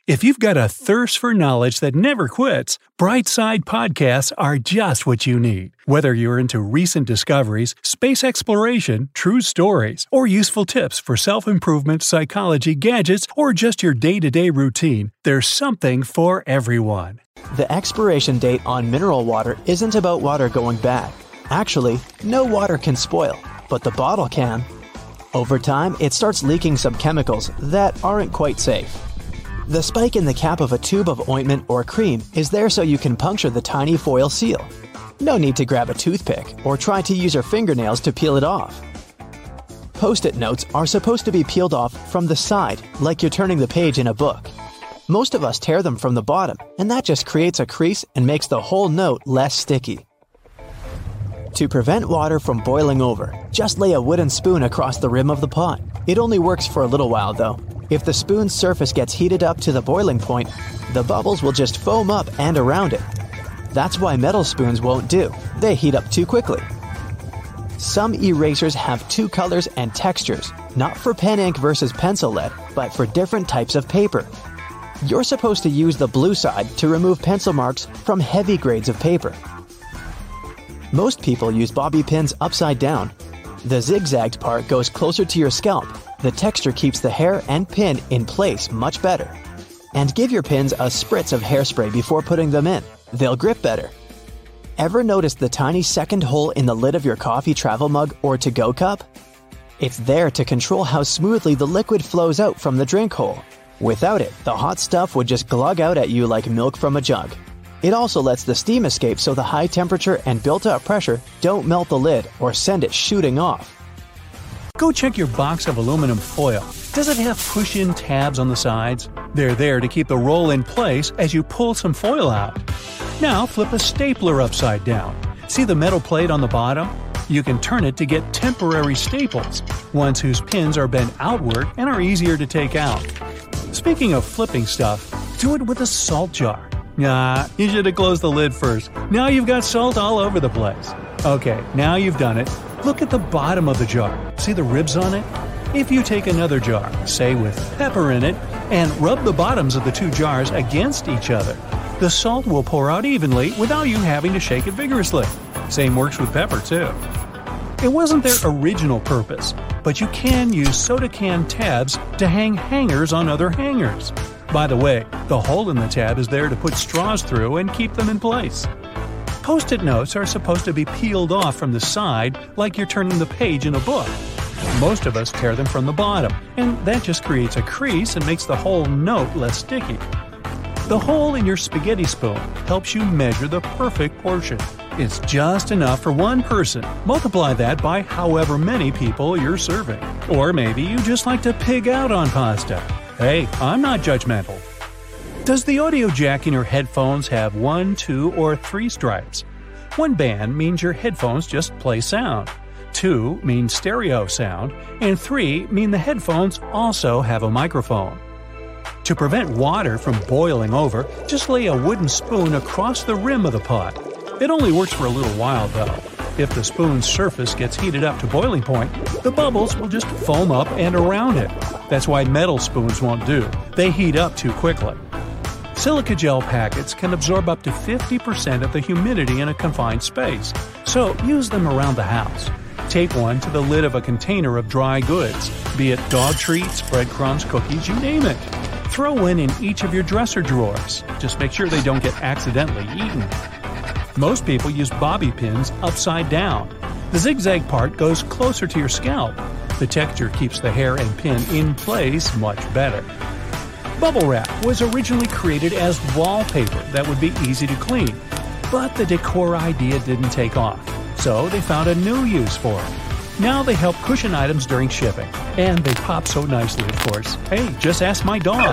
If you've got a thirst for knowledge that never quits, Brightside Podcasts are just what you need. Whether you're into recent discoveries, space exploration, true stories, or useful tips for self-improvement, psychology, gadgets, or just your day-to-day routine, there's something for everyone. The expiration date on mineral water isn't about water going bad. Actually, no water can spoil, but the bottle can. Over time, it starts leaking some chemicals that aren't quite safe. The spike in the cap of a tube of ointment or cream is there so you can puncture the tiny foil seal. No need to grab a toothpick or try to use your fingernails to peel it off. Post-it notes are supposed to be peeled off from the side, like you're turning the page in a book. Most of us tear them from the bottom, and that just creates a crease and makes the whole note less sticky. To prevent water from boiling over, just lay a wooden spoon across the rim of the pot. It only works for a little while though. If the spoon's surface gets heated up to the boiling point, the bubbles will just foam up and around it. That's why metal spoons won't do. They heat up too quickly. Some erasers have two colors and textures, not for pen ink versus pencil lead, but for different types of paper. You're supposed to use the blue side to remove pencil marks from heavy grades of paper. Most people use bobby pins upside down. The zigzagged part goes closer to your scalp. The texture keeps the hair and pin in place much better. And give your pins a spritz of hairspray before putting them in. They'll grip better. Ever notice the tiny second hole in the lid of your coffee travel mug or to-go cup? It's there to control how smoothly the liquid flows out from the drink hole. Without it, the hot stuff would just glug out at you like milk from a jug. It also lets the steam escape so the high temperature and built-up pressure don't melt the lid or send it shooting off. Go check your box of aluminum foil. Does it have push-in tabs on the sides? They're there to keep the roll in place as you pull some foil out. Now flip a stapler upside down. See the metal plate on the bottom? You can turn it to get temporary staples, ones whose pins are bent outward and are easier to take out. Speaking of flipping stuff, do it with a salt jar. Nah, you should have closed the lid first. Now you've got salt all over the place. Okay, now you've done it. Look at the bottom of the jar. See the ribs on it? If you take another jar, say with pepper in it, and rub the bottoms of the two jars against each other, the salt will pour out evenly without you having to shake it vigorously. Same works with pepper too. It wasn't their original purpose, but you can use soda can tabs to hang hangers on other hangers. By the way, the hole in the tab is there to put straws through and keep them in place. Post-it notes are supposed to be peeled off from the side like you're turning the page in a book. Most of us tear them from the bottom, and that just creates a crease and makes the whole note less sticky. The hole in your spaghetti spoon helps you measure the perfect portion. It's just enough for one person. Multiply that by however many people you're serving. Or maybe you just like to pig out on pasta. Hey, I'm not judgmental. Does the audio jack in your headphones have 1, 2, or 3 stripes? 1 band means your headphones just play sound. 2 means stereo sound. And 3 mean the headphones also have a microphone. To prevent water from boiling over, just lay a wooden spoon across the rim of the pot. It only works for a little while though. If the spoon's surface gets heated up to boiling point, the bubbles will just foam up and around it. That's why metal spoons won't do. They heat up too quickly. Silica gel packets can absorb up to 50% of the humidity in a confined space, so use them around the house. Tape one to the lid of a container of dry goods, be it dog treats, breadcrumbs, cookies, you name it. Throw one in each of your dresser drawers. Just make sure they don't get accidentally eaten. Most people use bobby pins upside down. The zigzag part goes closer to your scalp. The texture keeps the hair and pin in place much better. Bubble wrap was originally created as wallpaper that would be easy to clean, but the decor idea didn't take off, so they found a new use for it. Now they help cushion items during shipping, and they pop so nicely, of course. Hey, just ask my dog.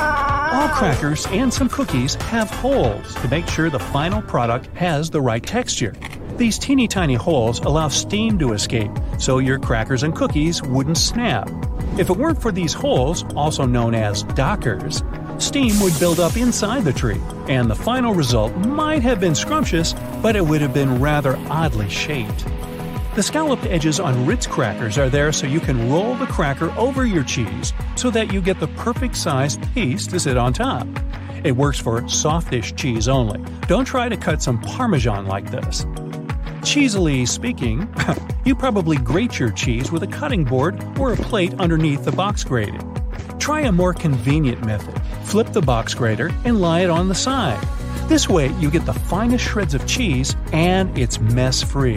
All crackers and some cookies have holes to make sure the final product has the right texture. These teeny tiny holes allow steam to escape, so your crackers and cookies wouldn't snap. If it weren't for these holes, also known as dockers, steam would build up inside the treat, and the final result might have been scrumptious, but it would have been rather oddly shaped. The scalloped edges on Ritz crackers are there so you can roll the cracker over your cheese so that you get the perfect sized piece to sit on top. It works for softish cheese only. Don't try to cut some Parmesan like this. Cheesily speaking, you probably grate your cheese with a cutting board or a plate underneath the box grating. Try a more convenient method. Flip the box grater and lie it on the side. This way you get the finest shreds of cheese and it's mess-free.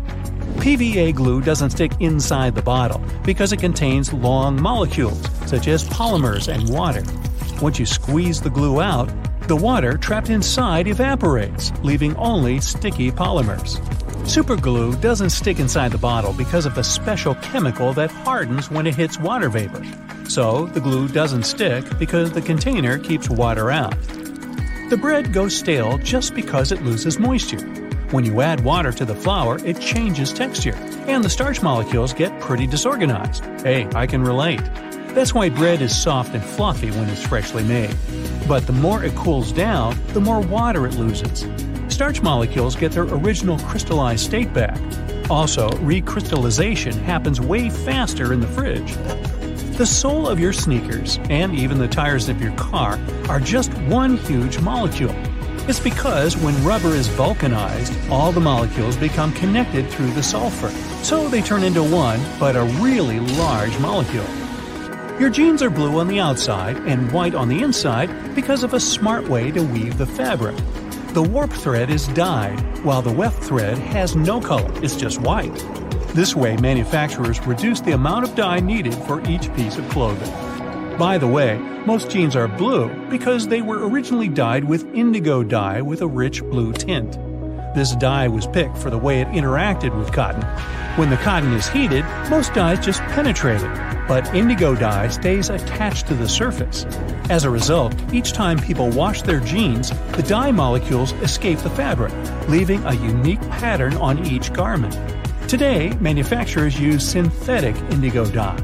PVA glue doesn't stick inside the bottle because it contains long molecules, such as polymers and water. Once you squeeze the glue out, the water trapped inside evaporates, leaving only sticky polymers. Superglue doesn't stick inside the bottle because of a special chemical that hardens when it hits water vapor. So, the glue doesn't stick because the container keeps water out. The bread goes stale just because it loses moisture. When you add water to the flour, it changes texture, and the starch molecules get pretty disorganized. Hey, I can relate. That's why bread is soft and fluffy when it's freshly made. But the more it cools down, the more water it loses. Starch molecules get their original crystallized state back. Also, recrystallization happens way faster in the fridge. The sole of your sneakers, and even the tires of your car, are just one huge molecule. It's because when rubber is vulcanized, all the molecules become connected through the sulfur, so they turn into one, but a really large molecule. Your jeans are blue on the outside and white on the inside because of a smart way to weave the fabric. The warp thread is dyed, while the weft thread has no color, it's just white. This way, manufacturers reduce the amount of dye needed for each piece of clothing. By the way, most jeans are blue because they were originally dyed with indigo dye with a rich blue tint. This dye was picked for the way it interacted with cotton. When the cotton is heated, most dyes just penetrate it, but indigo dye stays attached to the surface. As a result, each time people wash their jeans, the dye molecules escape the fabric, leaving a unique pattern on each garment. Today, manufacturers use synthetic indigo dye.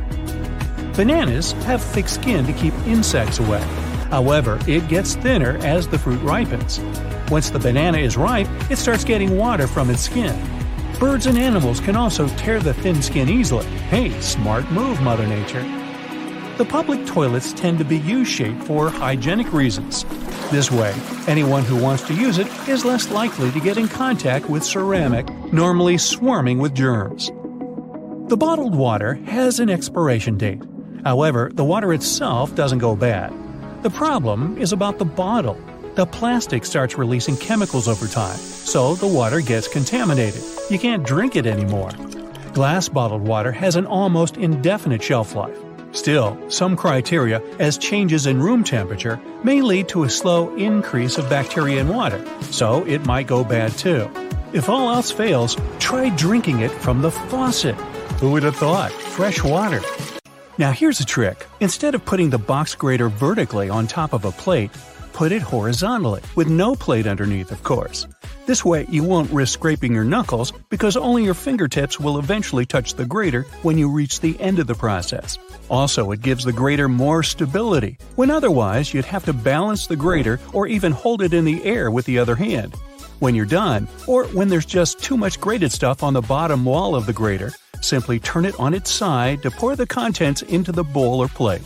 Bananas have thick skin to keep insects away. However, it gets thinner as the fruit ripens. Once the banana is ripe, it starts getting water from its skin. Birds and animals can also tear the thin skin easily. Hey, smart move, Mother Nature. The public toilets tend to be U-shaped for hygienic reasons. This way, anyone who wants to use it is less likely to get in contact with ceramic, normally swarming with germs. The bottled water has an expiration date. However, the water itself doesn't go bad. The problem is about the bottle. The plastic starts releasing chemicals over time, so the water gets contaminated. You can't drink it anymore. Glass bottled water has an almost indefinite shelf life. Still, some criteria, as changes in room temperature, may lead to a slow increase of bacteria in water, so it might go bad too. If all else fails, try drinking it from the faucet. Who would have thought? Fresh water. Now here's a trick. Instead of putting the box grater vertically on top of a plate, put it horizontally, with no plate underneath, of course. This way you won't risk scraping your knuckles because only your fingertips will eventually touch the grater when you reach the end of the process. Also, it gives the grater more stability, when otherwise you'd have to balance the grater or even hold it in the air with the other hand. When you're done, or when there's just too much grated stuff on the bottom wall of the grater, simply turn it on its side to pour the contents into the bowl or plate.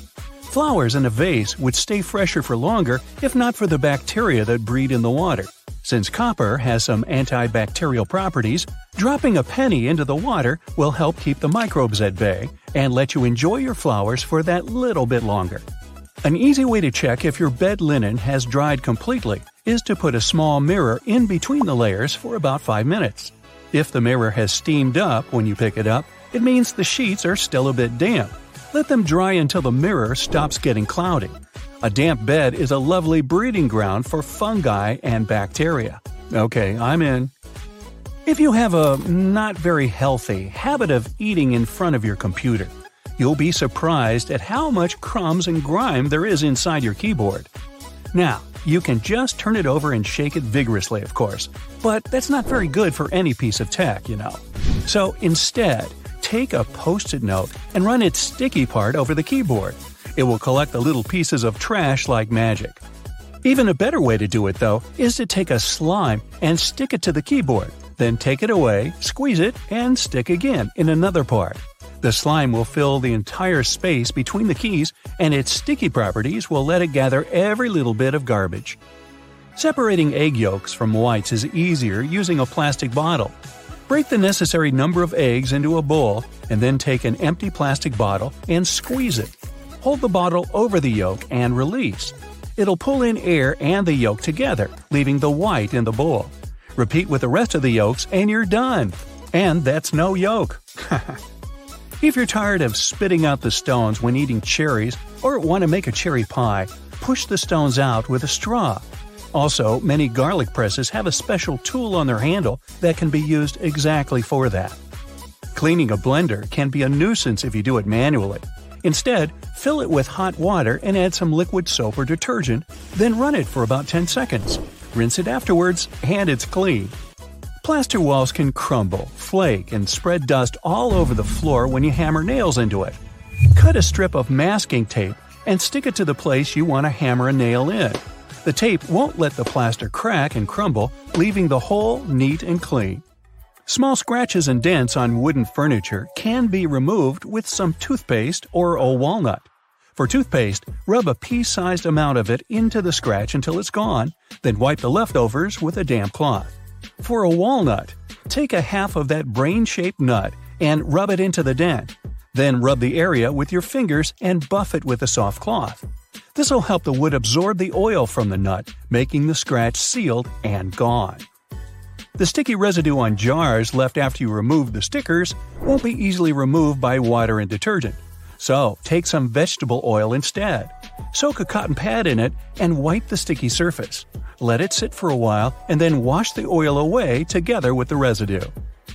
Flowers in a vase would stay fresher for longer if not for the bacteria that breed in the water. Since copper has some antibacterial properties, dropping a penny into the water will help keep the microbes at bay and let you enjoy your flowers for that little bit longer. An easy way to check if your bed linen has dried completely is to put a small mirror in between the layers for about 5 minutes. If the mirror has steamed up when you pick it up, it means the sheets are still a bit damp. Let them dry until the mirror stops getting cloudy. A damp bed is a lovely breeding ground for fungi and bacteria. Okay, I'm in. If you have a not very healthy habit of eating in front of your computer, you'll be surprised at how much crumbs and grime there is inside your keyboard. Now, you can just turn it over and shake it vigorously, of course, but that's not very good for any piece of tech, you know. So instead, take a Post-it note and run its sticky part over the keyboard. It will collect the little pieces of trash like magic. Even a better way to do it, though, is to take a slime and stick it to the keyboard. Then take it away, squeeze it, and stick again in another part. The slime will fill the entire space between the keys, and its sticky properties will let it gather every little bit of garbage. Separating egg yolks from whites is easier using a plastic bottle. Break the necessary number of eggs into a bowl, and then take an empty plastic bottle and squeeze it. Hold the bottle over the yolk and release. It'll pull in air and the yolk together, leaving the white in the bowl. Repeat with the rest of the yolks and you're done. And that's no yolk. If you're tired of spitting out the stones when eating cherries or want to make a cherry pie, push the stones out with a straw. Also, many garlic presses have a special tool on their handle that can be used exactly for that. Cleaning a blender can be a nuisance if you do it manually. Instead, fill it with hot water and add some liquid soap or detergent, then run it for about 10 seconds. Rinse it afterwards, and it's clean. Plaster walls can crumble, flake, and spread dust all over the floor when you hammer nails into it. Cut a strip of masking tape and stick it to the place you want to hammer a nail in. The tape won't let the plaster crack and crumble, leaving the hole neat and clean. Small scratches and dents on wooden furniture can be removed with some toothpaste or a walnut. For toothpaste, rub a pea-sized amount of it into the scratch until it's gone, then wipe the leftovers with a damp cloth. For a walnut, take a half of that brain-shaped nut and rub it into the dent. Then rub the area with your fingers and buff it with a soft cloth. This will help the wood absorb the oil from the nut, making the scratch sealed and gone. The sticky residue on jars left after you remove the stickers won't be easily removed by water and detergent. So, take some vegetable oil instead. Soak a cotton pad in it and wipe the sticky surface. Let it sit for a while and then wash the oil away together with the residue.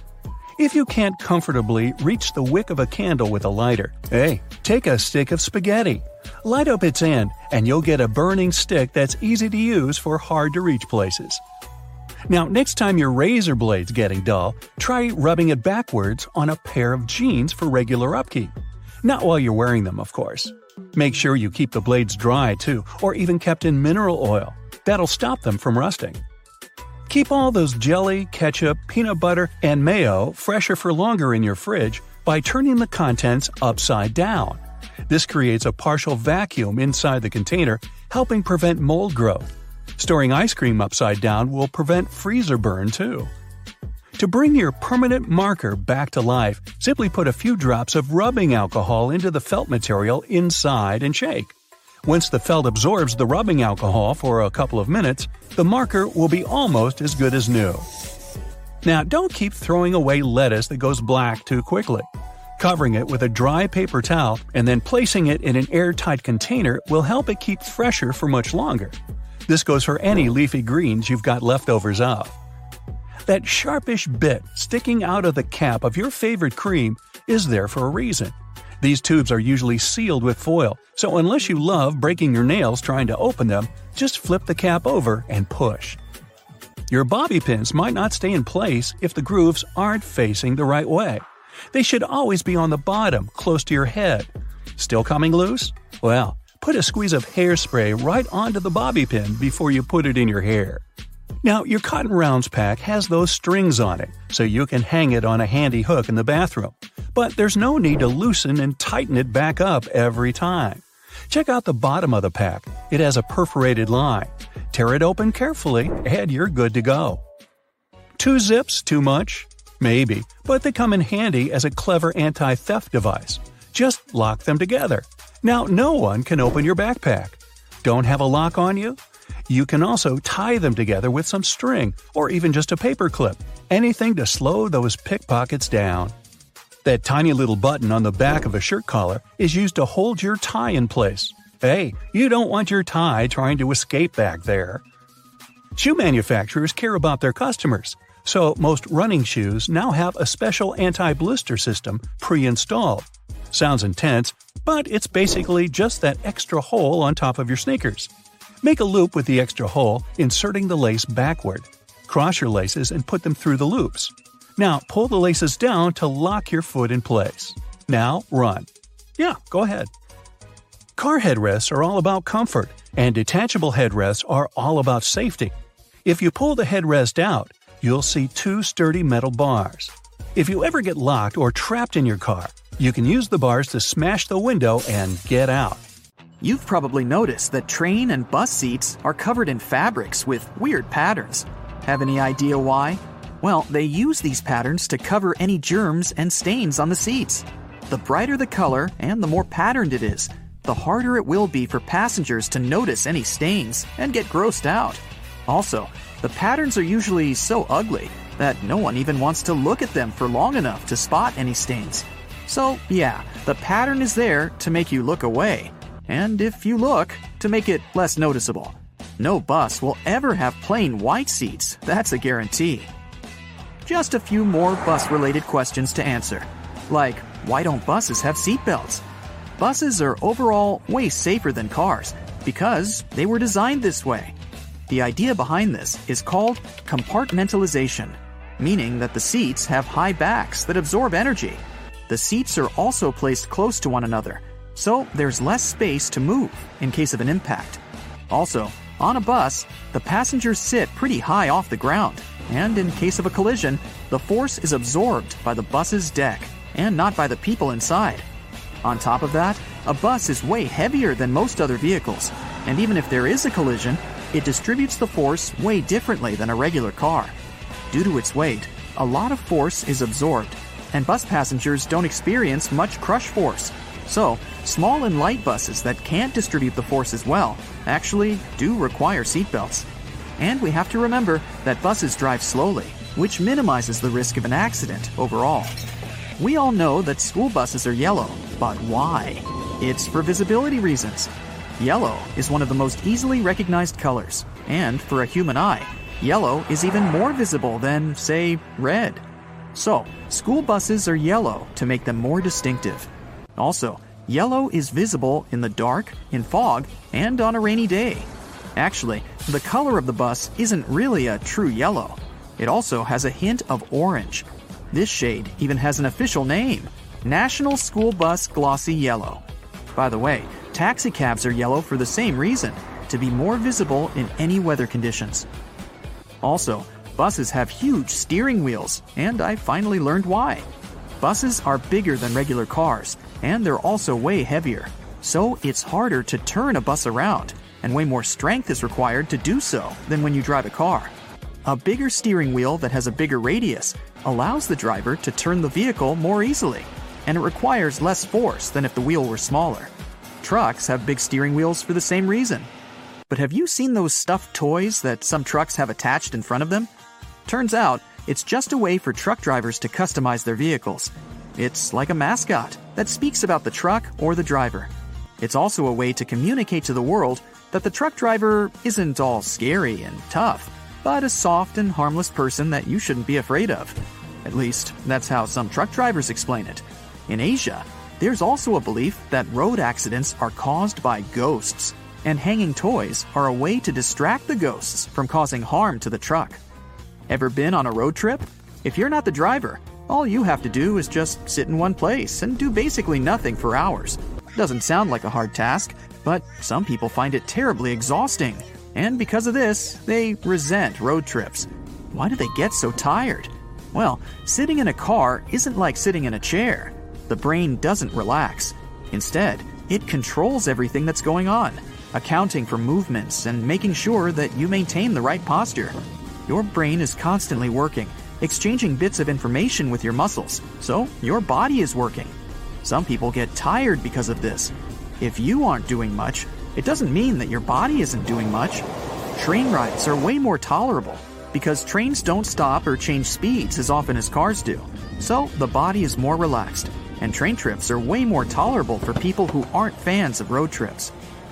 If you can't comfortably reach the wick of a candle with a lighter, take a stick of spaghetti. Light up its end, and you'll get a burning stick that's easy to use for hard-to-reach places. Now, next time your razor blade's getting dull, try rubbing it backwards on a pair of jeans for regular upkeep. Not while you're wearing them, of course. Make sure you keep the blades dry, too, or even kept in mineral oil. That'll stop them from rusting. Keep all those jelly, ketchup, peanut butter, and mayo fresher for longer in your fridge by turning the contents upside down. This creates a partial vacuum inside the container, helping prevent mold growth. Storing ice cream upside down will prevent freezer burn, too. To bring your permanent marker back to life, simply put a few drops of rubbing alcohol into the felt material inside and shake. Once the felt absorbs the rubbing alcohol for a couple of minutes, the marker will be almost as good as new. Now, don't keep throwing away lettuce that goes black too quickly. Covering it with a dry paper towel and then placing it in an airtight container will help it keep fresher for much longer. This goes for any leafy greens you've got leftovers of. That sharpish bit sticking out of the cap of your favorite cream is there for a reason. These tubes are usually sealed with foil, so unless you love breaking your nails trying to open them, just flip the cap over and push. Your bobby pins might not stay in place if the grooves aren't facing the right way. They should always be on the bottom, close to your head. Still coming loose? Well, put a squeeze of hairspray right onto the bobby pin before you put it in your hair. Now, your Cotton Rounds pack has those strings on it, so you can hang it on a handy hook in the bathroom. But there's no need to loosen and tighten it back up every time. Check out the bottom of the pack. It has a perforated line. Tear it open carefully, and you're good to go. 2 zips too much? Maybe, but they come in handy as a clever anti-theft device. Just lock them together. Now no one can open your backpack. Don't have a lock on you? You can also tie them together with some string, or even just a paper clip. Anything to slow those pickpockets down. That tiny little button on the back of a shirt collar is used to hold your tie in place. Hey, you don't want your tie trying to escape back there. Shoe manufacturers care about their customers, so most running shoes now have a special anti-blister system pre-installed. Sounds intense, but it's basically just that extra hole on top of your sneakers. Make a loop with the extra hole, inserting the lace backward. Cross your laces and put them through the loops. Now pull the laces down to lock your foot in place. Now run. Yeah, go ahead. Car headrests are all about comfort, and detachable headrests are all about safety. If you pull the headrest out, you'll see two sturdy metal bars. If you ever get locked or trapped in your car, you can use the bars to smash the window and get out. You've probably noticed that train and bus seats are covered in fabrics with weird patterns. Have any idea why? Well, they use these patterns to cover any germs and stains on the seats. The brighter the color and the more patterned it is, the harder it will be for passengers to notice any stains and get grossed out. Also, the patterns are usually so ugly that no one even wants to look at them for long enough to spot any stains. So, yeah, the pattern is there to make you look away, and if you look, to make it less noticeable. No bus will ever have plain white seats, that's a guarantee. Just a few more bus-related questions to answer, like why don't buses have seatbelts? Buses are overall way safer than cars because they were designed this way. The idea behind this is called compartmentalization, meaning that the seats have high backs that absorb energy. The seats are also placed close to one another, so there's less space to move in case of an impact. Also, on a bus, the passengers sit pretty high off the ground, and in case of a collision, the force is absorbed by the bus's deck and not by the people inside. On top of that, a bus is way heavier than most other vehicles, and even if there is a collision, it distributes the force way differently than a regular car. Due to its weight, a lot of force is absorbed, and bus passengers don't experience much crush force. So, small and light buses that can't distribute the force as well actually do require seatbelts. And we have to remember that buses drive slowly, which minimizes the risk of an accident overall. We all know that school buses are yellow, but why? It's for visibility reasons. Yellow is one of the most easily recognized colors, and for a human eye, yellow is even more visible than, say, red. So, school buses are yellow to make them more distinctive. Also, yellow is visible in the dark, in fog, and on a rainy day. Actually, the color of the bus isn't really a true yellow. It also has a hint of orange. This shade even has an official name, National School Bus Glossy Yellow. By the way, taxicabs are yellow for the same reason, to be more visible in any weather conditions. Also, buses have huge steering wheels, and I finally learned why. Buses are bigger than regular cars, and they're also way heavier, so it's harder to turn a bus around, and way more strength is required to do so than when you drive a car. A bigger steering wheel that has a bigger radius allows the driver to turn the vehicle more easily, and it requires less force than if the wheel were smaller. Trucks have big steering wheels for the same reason. But have you seen those stuffed toys that some trucks have attached in front of them? Turns out, it's just a way for truck drivers to customize their vehicles. It's like a mascot that speaks about the truck or the driver. It's also a way to communicate to the world that the truck driver isn't all scary and tough, but a soft and harmless person that you shouldn't be afraid of. At least, that's how some truck drivers explain it. In Asia, there's also a belief that road accidents are caused by ghosts, and hanging toys are a way to distract the ghosts from causing harm to the truck. Ever been on a road trip? If you're not the driver, all you have to do is just sit in one place and do basically nothing for hours. Doesn't sound like a hard task, but some people find it terribly exhausting. And because of this, they resent road trips. Why do they get so tired? Well, sitting in a car isn't like sitting in a chair. The brain doesn't relax. Instead, it controls everything that's going on, accounting for movements and making sure that you maintain the right posture. Your brain is constantly working, exchanging bits of information with your muscles, so your body is working. Some people get tired because of this. If you aren't doing much, it doesn't mean that your body isn't doing much. Train rides are way more tolerable because trains don't stop or change speeds as often as cars do, so the body is more relaxed, and train trips are way more tolerable for people who aren't fans of road trips.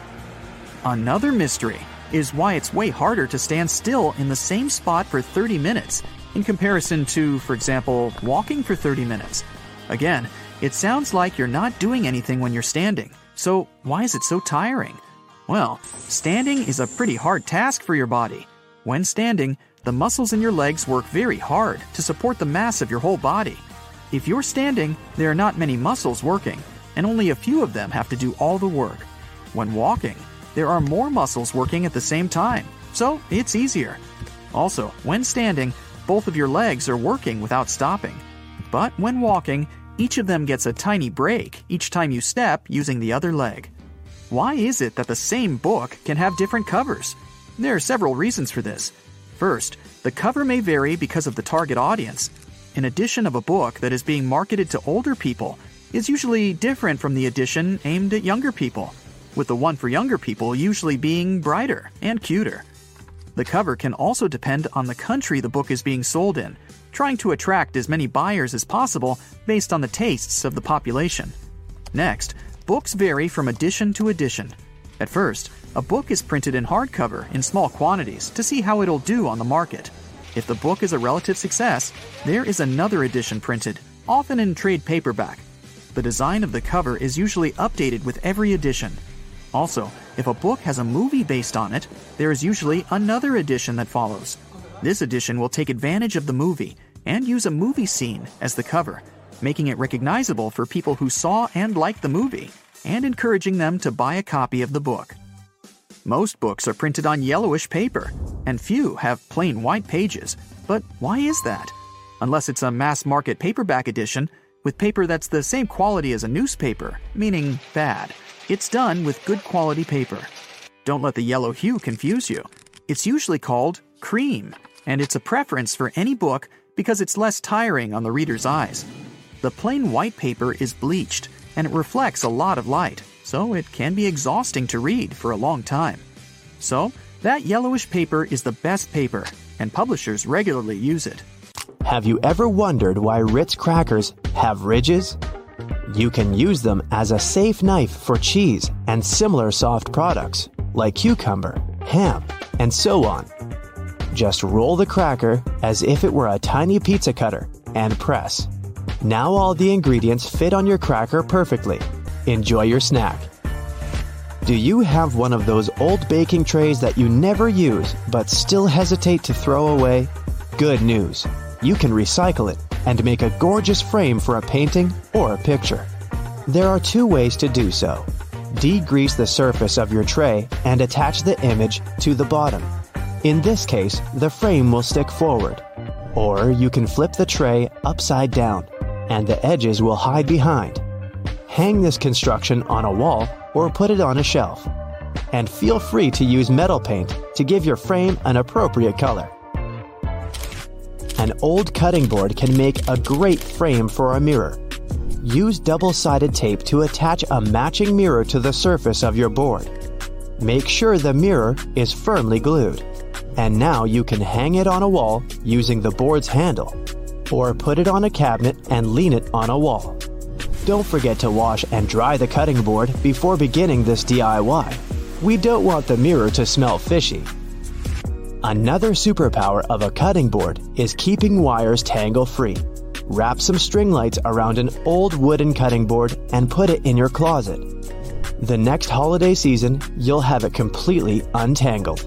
Another mystery is why it's way harder to stand still in the same spot for 30 minutes in comparison to, for example, walking for 30 minutes. Again, it sounds like you're not doing anything when you're standing, so why is it so tiring? Well, standing is a pretty hard task for your body. When standing, the muscles in your legs work very hard to support the mass of your whole body. If you're standing, there are not many muscles working, and only a few of them have to do all the work. When walking, there are more muscles working at the same time, so it's easier. Also, when standing, both of your legs are working without stopping. But when walking, each of them gets a tiny break each time you step using the other leg. Why is it that the same book can have different covers? There are several reasons for this. First, the cover may vary because of the target audience. An edition of a book that is being marketed to older people is usually different from the edition aimed at younger people, with the one for younger people usually being brighter and cuter. The cover can also depend on the country the book is being sold in, trying to attract as many buyers as possible based on the tastes of the population. Next, books vary from edition to edition. At first, a book is printed in hardcover in small quantities to see how it'll do on the market. If the book is a relative success, there is another edition printed, often in trade paperback. The design of the cover is usually updated with every edition. Also, if a book has a movie based on it, there is usually another edition that follows. This edition will take advantage of the movie and use a movie scene as the cover, making it recognizable for people who saw and liked the movie, and encouraging them to buy a copy of the book. Most books are printed on yellowish paper, and few have plain white pages. But why is that? Unless it's a mass-market paperback edition with paper that's the same quality as a newspaper, meaning bad. It's done with good quality paper. Don't let the yellow hue confuse you. It's usually called cream, and it's a preference for any book because it's less tiring on the reader's eyes. The plain white paper is bleached, and it reflects a lot of light, so it can be exhausting to read for a long time. So, that yellowish paper is the best paper, and publishers regularly use it. Have you ever wondered why Ritz crackers have ridges? You can use them as a safe knife for cheese and similar soft products, like cucumber, ham, and so on. Just roll the cracker as if it were a tiny pizza cutter and press. Now all the ingredients fit on your cracker perfectly. Enjoy your snack. Do you have one of those old baking trays that you never use but still hesitate to throw away? Good news! You can recycle it and make a gorgeous frame for a painting or a picture. There are two ways to do so. Degrease the surface of your tray and attach the image to the bottom. In this case, the frame will stick forward. Or you can flip the tray upside down, and the edges will hide behind. Hang this construction on a wall or put it on a shelf. And feel free to use metal paint to give your frame an appropriate color. An old cutting board can make a great frame for a mirror. Use double-sided tape to attach a matching mirror to the surface of your board. Make sure the mirror is firmly glued. And now you can hang it on a wall using the board's handle, or put it on a cabinet and lean it on a wall. Don't forget to wash and dry the cutting board before beginning this DIY. We don't want the mirror to smell fishy. Another superpower of a cutting board is keeping wires tangle-free. Wrap some string lights around an old wooden cutting board and put it in your closet. The next holiday season, you'll have it completely untangled.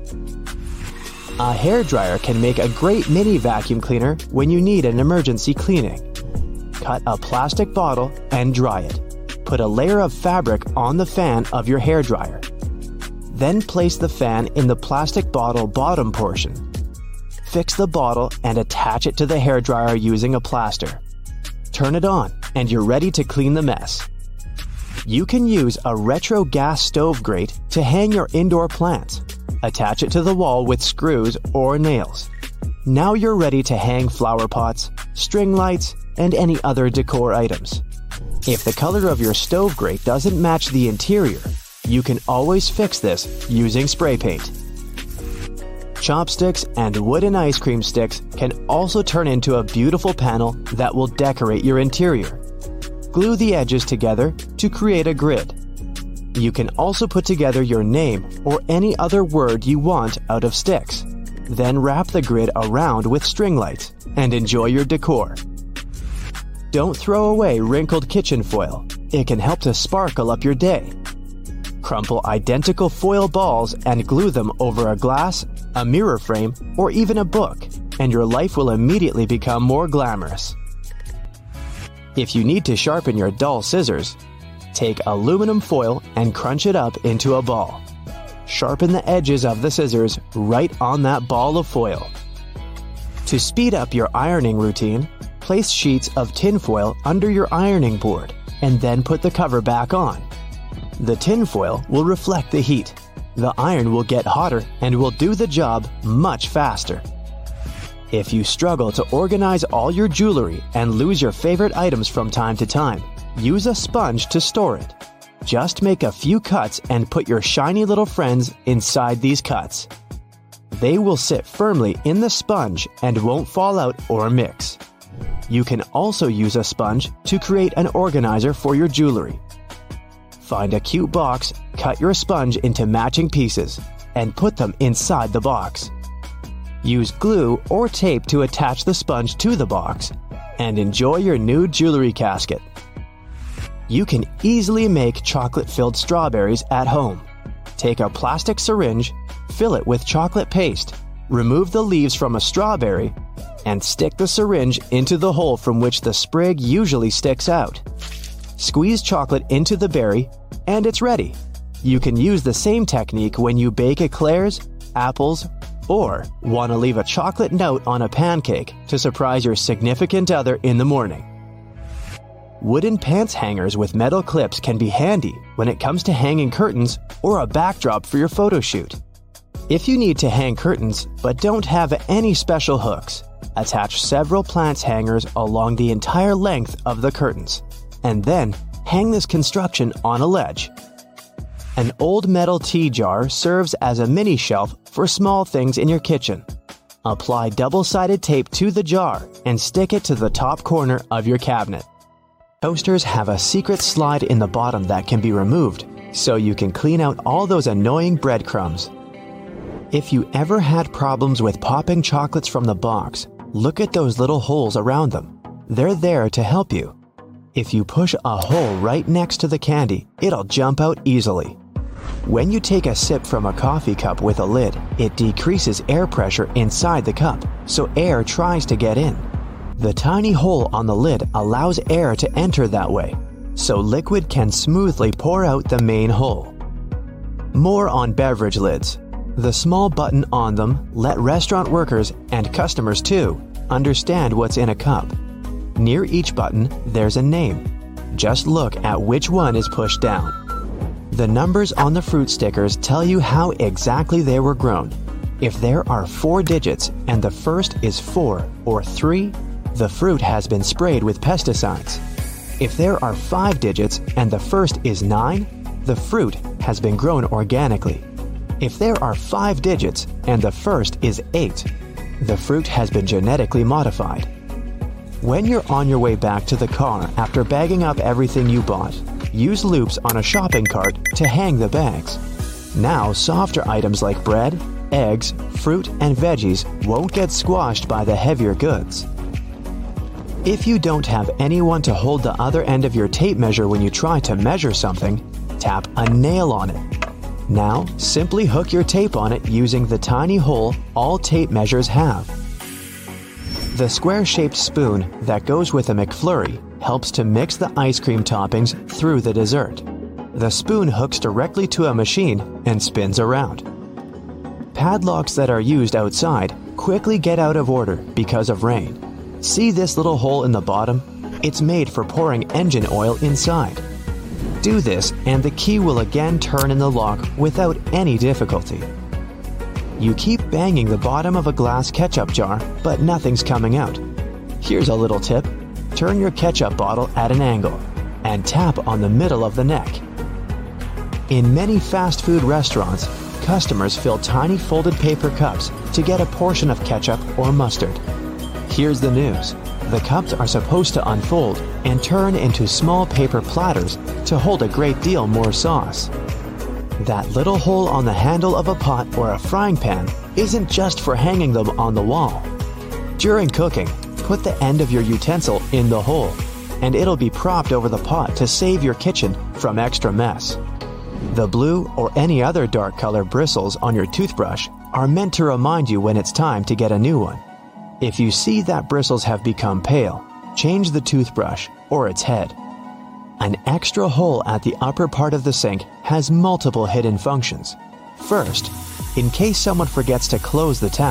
A hairdryer can make a great mini vacuum cleaner when you need an emergency cleaning. Cut a plastic bottle and dry it. Put a layer of fabric on the fan of your hairdryer. Then place the fan in the plastic bottle bottom portion. Fix the bottle and attach it to the hairdryer using a plaster. Turn it on and you're ready to clean the mess. You can use a retro gas stove grate to hang your indoor plants. Attach it to the wall with screws or nails. Now you're ready to hang flower pots, string lights, and any other decor items. If the color of your stove grate doesn't match the interior, you can always fix this using spray paint. Chopsticks and wooden ice cream sticks can also turn into a beautiful panel that will decorate your interior. Glue the edges together to create a grid. You can also put together your name or any other word you want out of sticks. Then wrap the grid around with string lights and enjoy your decor. Don't throw away wrinkled kitchen foil. It can help to sparkle up your day. Crumple identical foil balls and glue them over a glass, a mirror frame, or even a book, and your life will immediately become more glamorous. If you need to sharpen your dull scissors, take aluminum foil and crunch it up into a ball. Sharpen the edges of the scissors right on that ball of foil. To speed up your ironing routine, place sheets of tinfoil under your ironing board and then put the cover back on. The tinfoil will reflect the heat. The iron will get hotter and will do the job much faster. If you struggle to organize all your jewelry and lose your favorite items from time to time, use a sponge to store it. Just make a few cuts and put your shiny little friends inside these cuts. They will sit firmly in the sponge and won't fall out or mix. You can also use a sponge to create an organizer for your jewelry. Find a cute box, cut your sponge into matching pieces, and put them inside the box. Use glue or tape to attach the sponge to the box, and enjoy your new jewelry casket. You can easily make chocolate-filled strawberries at home. Take a plastic syringe, fill it with chocolate paste, remove the leaves from a strawberry, and stick the syringe into the hole from which the sprig usually sticks out. Squeeze chocolate into the berry, and it's ready. You can use the same technique when you bake eclairs, apples, or want to leave a chocolate note on a pancake to surprise your significant other in the morning. Wooden pants hangers with metal clips can be handy when it comes to hanging curtains or a backdrop for your photo shoot. If you need to hang curtains but don't have any special hooks, attach several plant hangers along the entire length of the curtains, and then hang this construction on a ledge. An old metal tea jar serves as a mini shelf for small things in your kitchen. Apply double-sided tape to the jar and stick it to the top corner of your cabinet. Toasters have a secret slide in the bottom that can be removed, so you can clean out all those annoying breadcrumbs. If you ever had problems with popping chocolates from the box, look at those little holes around them. They're there to help you. If you push a hole right next to the candy, it'll jump out easily. When you take a sip from a coffee cup with a lid, it decreases air pressure inside the cup, so air tries to get in. The tiny hole on the lid allows air to enter that way, so liquid can smoothly pour out the main hole. More on beverage lids. The small button on them let restaurant workers, and customers too, understand what's in a cup. Near each button, there's a name. Just look at which one is pushed down. The numbers on the fruit stickers tell you how exactly they were grown. If there are 4 digits and the first is 4 or 3, the fruit has been sprayed with pesticides. If there are 5 digits and the first is 9, the fruit has been grown organically. If there are 5 digits and the first is 8, the fruit has been genetically modified. When you're on your way back to the car after bagging up everything you bought, use loops on a shopping cart to hang the bags. Now, softer items like bread, eggs, fruit, and veggies won't get squashed by the heavier goods. If you don't have anyone to hold the other end of your tape measure when you try to measure something, tap a nail on it. Now, simply hook your tape on it using the tiny hole all tape measures have. The square-shaped spoon that goes with a McFlurry helps to mix the ice cream toppings through the dessert. The spoon hooks directly to a machine and spins around. Padlocks that are used outside quickly get out of order because of rain. See this little hole in the bottom? It's made for pouring engine oil inside. Do this and the key will again turn in the lock without any difficulty. You keep banging the bottom of a glass ketchup jar, but nothing's coming out. Here's a little tip. Turn your ketchup bottle at an angle and tap on the middle of the neck. In many fast food restaurants, customers fill tiny folded paper cups to get a portion of ketchup or mustard. Here's the news. The cups are supposed to unfold and turn into small paper platters to hold a great deal more sauce. That little hole on the handle of a pot or a frying pan isn't just for hanging them on the wall. During cooking, put the end of your utensil in the hole, and it'll be propped over the pot to save your kitchen from extra mess. The blue or any other dark color bristles on your toothbrush are meant to remind you when it's time to get a new one. If you see that bristles have become pale, change the toothbrush or its head. An extra hole at the upper part of the sink has multiple hidden functions. First, in case someone forgets to close the tap,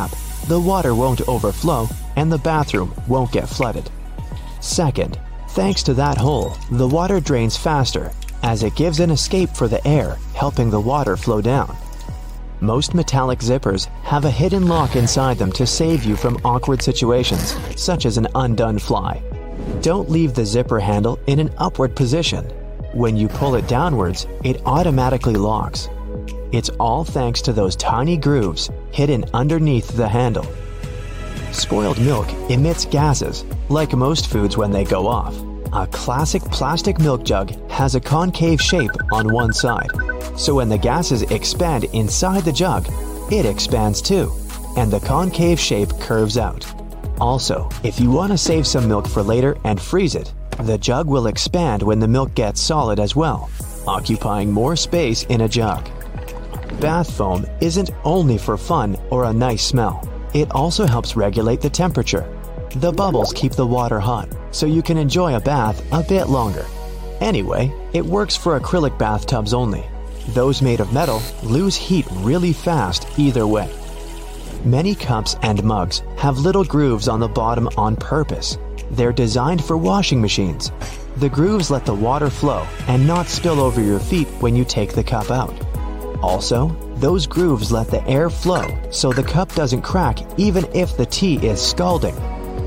the water won't overflow and the bathroom won't get flooded. Second, thanks to that hole, the water drains faster as it gives an escape for the air, helping the water flow down. Most metallic zippers have a hidden lock inside them to save you from awkward situations, such as an undone fly. Don't leave the zipper handle in an upward position. When you pull it downwards, it automatically locks. It's all thanks to those tiny grooves hidden underneath the handle. Spoiled milk emits gases, like most foods when they go off. A classic plastic milk jug has a concave shape on one side, so when the gases expand inside the jug, it expands too, and the concave shape curves out. Also, if you want to save some milk for later and freeze it, the jug will expand when the milk gets solid as well, occupying more space in a jug. Bath foam isn't only for fun or a nice smell. It also helps regulate the temperature. The bubbles keep the water hot, so you can enjoy a bath a bit longer. Anyway, it works for acrylic bathtubs only. Those made of metal lose heat really fast either way. Many cups and mugs have little grooves on the bottom on purpose. They're designed for washing machines. The grooves let the water flow and not spill over your feet when you take the cup out. Also, those grooves let the air flow so the cup doesn't crack even if the tea is scalding.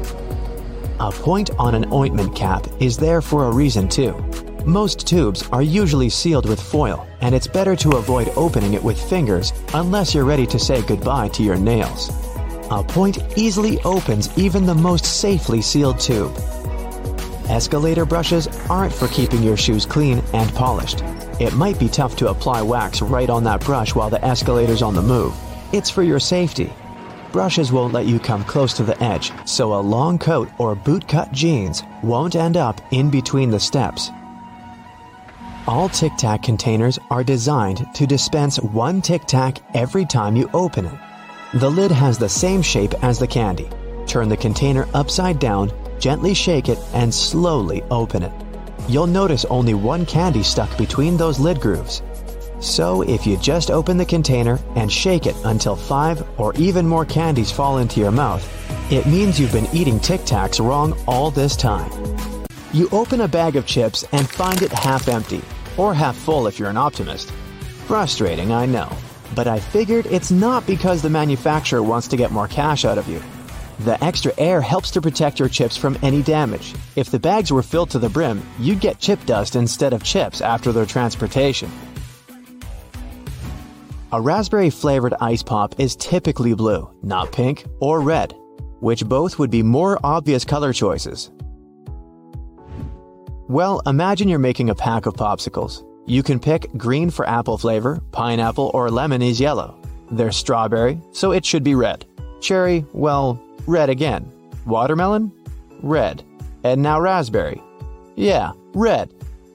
A point on an ointment cap is there for a reason too. Most tubes are usually sealed with foil, and it's better to avoid opening it with fingers unless you're ready to say goodbye to your nails. A point easily opens even the most safely sealed tube. Escalator brushes aren't for keeping your shoes clean and polished. It might be tough to apply wax right on that brush while the escalator's on the move. It's for your safety. Brushes won't let you come close to the edge, so a long coat or bootcut jeans won't end up in between the steps. All Tic Tac containers are designed to dispense one Tic Tac every time you open it. The lid has the same shape as the candy. Turn the container upside down, gently shake it, and slowly open it. You'll notice only one candy stuck between those lid grooves. So if you just open the container and shake it until 5 or even more candies fall into your mouth, it means you've been eating Tic Tacs wrong all this time. You open a bag of chips and find it half empty, or half full if you're an optimist. Frustrating, I know, but I figured it's not because the manufacturer wants to get more cash out of you. The extra air helps to protect your chips from any damage. If the bags were filled to the brim, you'd get chip dust instead of chips after their transportation. A raspberry-flavored ice pop is typically blue, not pink or red, which both would be more obvious color choices. Well, imagine you're making a pack of popsicles. You can pick green for apple flavor, pineapple or lemon is yellow. There's strawberry, so it should be red. Cherry, well, red again. Watermelon? Red. And now raspberry. Yeah, red.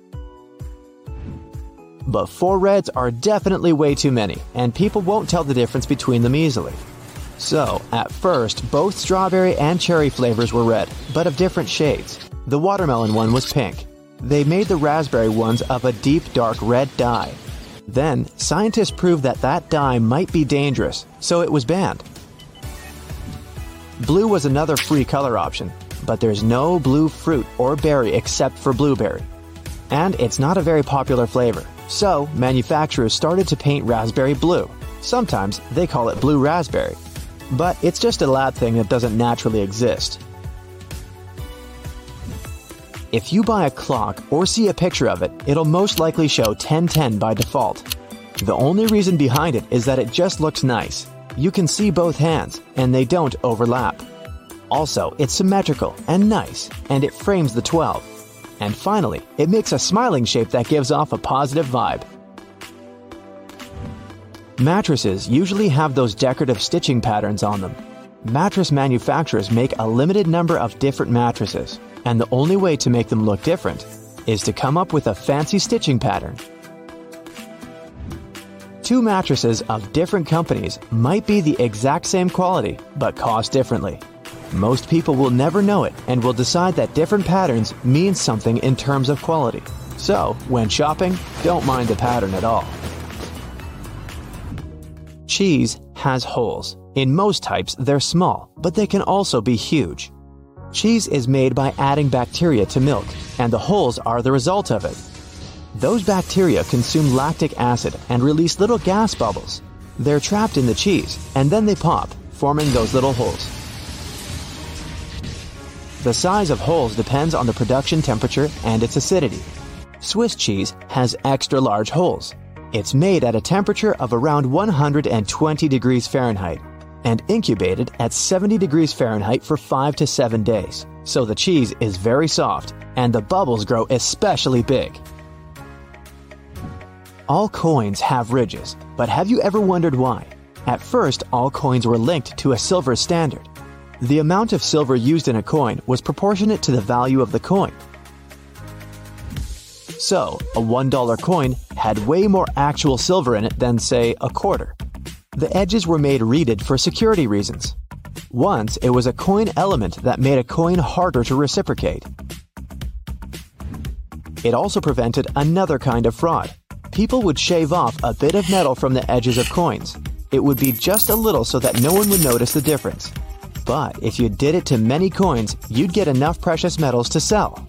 But 4 reds are definitely way too many, and people won't tell the difference between them easily. So, at first, both strawberry and cherry flavors were red, but of different shades. The watermelon one was pink. They made the raspberry ones of a deep dark red dye. Then, scientists proved that that dye might be dangerous, so it was banned. Blue was another free color option, but there's no blue fruit or berry except for blueberry. And it's not a very popular flavor, so manufacturers started to paint raspberry blue. Sometimes they call it blue raspberry, but it's just a lab thing that doesn't naturally exist. If you buy a clock or see a picture of it, it'll most likely show 10:10 by default. The only reason behind it is that it just looks nice. You can see both hands, and they don't overlap. Also, it's symmetrical and nice, and it frames the 12. And finally, it makes a smiling shape that gives off a positive vibe. Mattresses usually have those decorative stitching patterns on them. Mattress manufacturers make a limited number of different mattresses, and the only way to make them look different is to come up with a fancy stitching pattern. 2 mattresses of different companies might be the exact same quality, but cost differently. Most people will never know it and will decide that different patterns mean something in terms of quality. So, when shopping, don't mind the pattern at all. Cheese has holes. In most types, they're small, but they can also be huge. Cheese is made by adding bacteria to milk, and the holes are the result of it. Those bacteria consume lactic acid and release little gas bubbles. They're trapped in the cheese, and then they pop, forming those little holes. The size of holes depends on the production temperature and its acidity. Swiss cheese has extra large holes. It's made at a temperature of around 120 degrees Fahrenheit and incubated at 70 degrees Fahrenheit for 5 to 7 days. So the cheese is very soft and the bubbles grow especially big. All coins have ridges, but have you ever wondered why? At first, all coins were linked to a silver standard. The amount of silver used in a coin was proportionate to the value of the coin. So, a $1 coin had way more actual silver in it than, say, a quarter. The edges were made reeded for security reasons. Once, it was a coin element that made a coin harder to reciprocate. It also prevented another kind of fraud. People would shave off a bit of metal from the edges of coins. It would be just a little so that no one would notice the difference. But if you did it to many coins, you'd get enough precious metals to sell.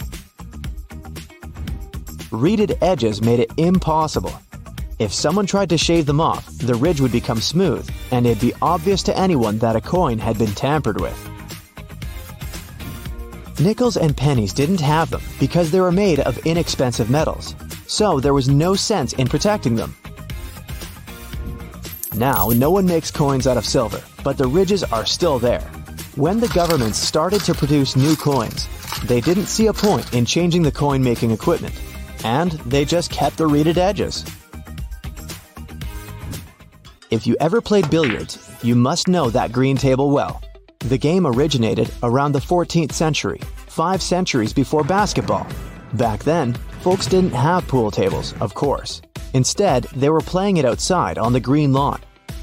Reeded edges made it impossible. If someone tried to shave them off, the ridge would become smooth, and it'd be obvious to anyone that a coin had been tampered with. Nickels and pennies didn't have them because they were made of inexpensive metals, so there was no sense in protecting them. Now, no one makes coins out of silver, but the ridges are still there. When the governments started to produce new coins, they didn't see a point in changing the coin-making equipment, and they just kept the reeded edges. If you ever played billiards, you must know that green table well. The game originated around the 14th century, 5 centuries before basketball. Back then, folks didn't have pool tables, of course. Instead, they were playing it outside on the green lawn.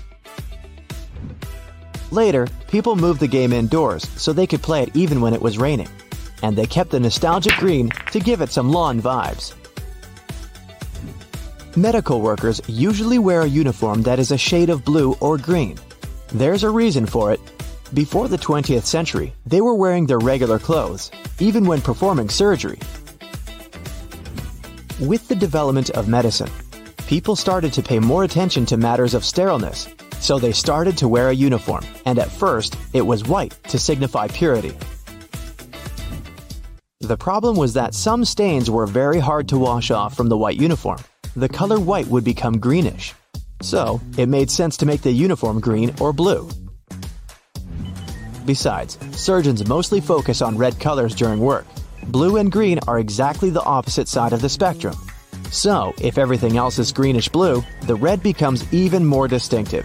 Later, people moved the game indoors so they could play it even when it was raining. And they kept the nostalgic green to give it some lawn vibes. Medical workers usually wear a uniform that is a shade of blue or green. There's a reason for it. Before the 20th century, they were wearing their regular clothes, even when performing surgery. With the development of medicine, people started to pay more attention to matters of sterileness, so they started to wear a uniform, and at first, it was white to signify purity. The problem was that some stains were very hard to wash off from the white uniform. The color white would become greenish. So, it made sense to make the uniform green or blue. Besides, surgeons mostly focus on red colors during work. Blue and green are exactly the opposite side of the spectrum. So, if everything else is greenish-blue, the red becomes even more distinctive.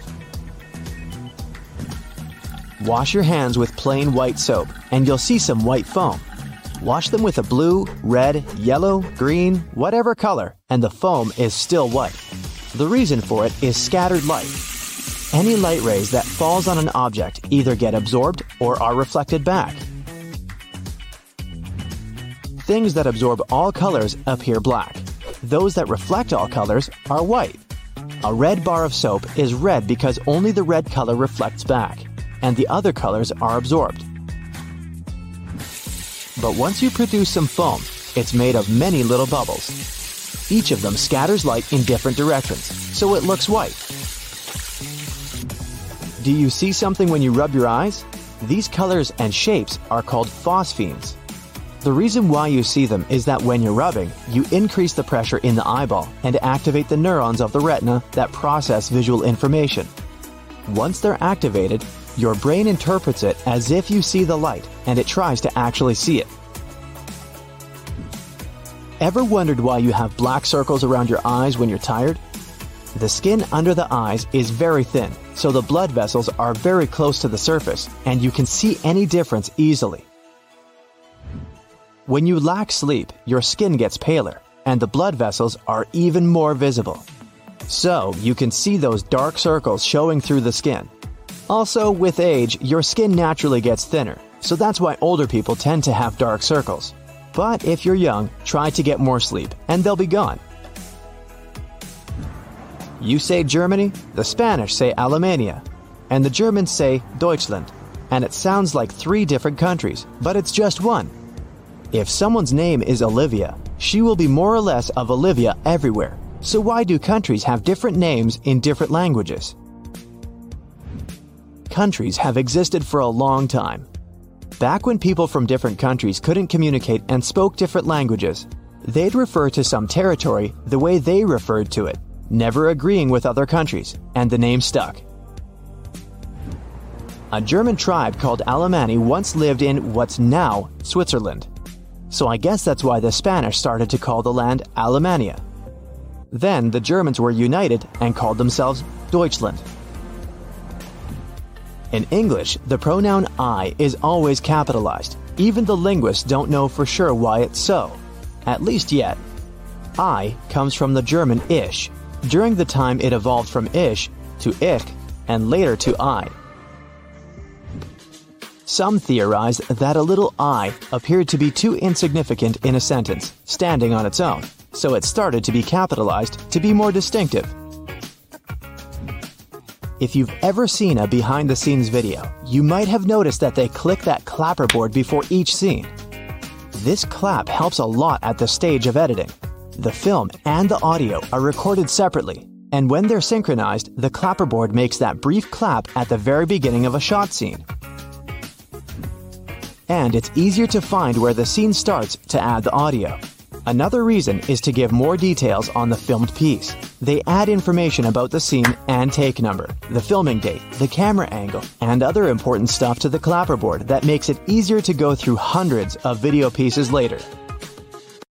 Wash your hands with plain white soap, and you'll see some white foam. Wash them with a blue, red, yellow, green, whatever color, and the foam is still white. The reason for it is scattered light. Any light rays that falls on an object either get absorbed or are reflected back. Things that absorb all colors appear black. Those that reflect all colors are white. A red bar of soap is red because only the red color reflects back, and the other colors are absorbed. But once you produce some foam, it's made of many little bubbles. Each of them scatters light in different directions, so it looks white. Do you see something when you rub your eyes? These colors and shapes are called phosphenes. The reason why you see them is that when you're rubbing, you increase the pressure in the eyeball and activate the neurons of the retina that process visual information. Once they're activated, your brain interprets it as if you see the light, and it tries to actually see it. Ever wondered why you have black circles around your eyes when you're tired? The skin under the eyes is very thin, so the blood vessels are very close to the surface, and you can see any difference easily. When you lack sleep, your skin gets paler, and the blood vessels are even more visible. So, you can see those dark circles showing through the skin. Also, with age, your skin naturally gets thinner, so that's why older people tend to have dark circles. But if you're young, try to get more sleep, and they'll be gone. You say Germany, the Spanish say Alemania, and the Germans say Deutschland, and it sounds like 3 different countries, but it's just one. If someone's name is Olivia, she will be more or less of Olivia everywhere. So why do countries have different names in different languages? Countries have existed for a long time. Back when people from different countries couldn't communicate and spoke different languages, they'd refer to some territory the way they referred to it, never agreeing with other countries, and the name stuck. A German tribe called Alemanni once lived in what's now Switzerland. So I guess that's why the Spanish started to call the land Alemania. Then the Germans were united and called themselves Deutschland. In English, the pronoun I is always capitalized. Even the linguists don't know for sure why it's so. At least yet. I comes from the German Ich, during the time it evolved from ish to ich and later to I. Some theorize that a little I appeared to be too insignificant in a sentence, standing on its own, so it started to be capitalized to be more distinctive. If you've ever seen a behind-the-scenes video, you might have noticed that they click that clapperboard before each scene. This clap helps a lot at the stage of editing. The film and the audio are recorded separately, and when they're synchronized, the clapperboard makes that brief clap at the very beginning of a shot scene. And it's easier to find where the scene starts to add the audio. Another reason is to give more details on the filmed piece. They add information about the scene and take number, the filming date, the camera angle, and other important stuff to the clapperboard that makes it easier to go through hundreds of video pieces later.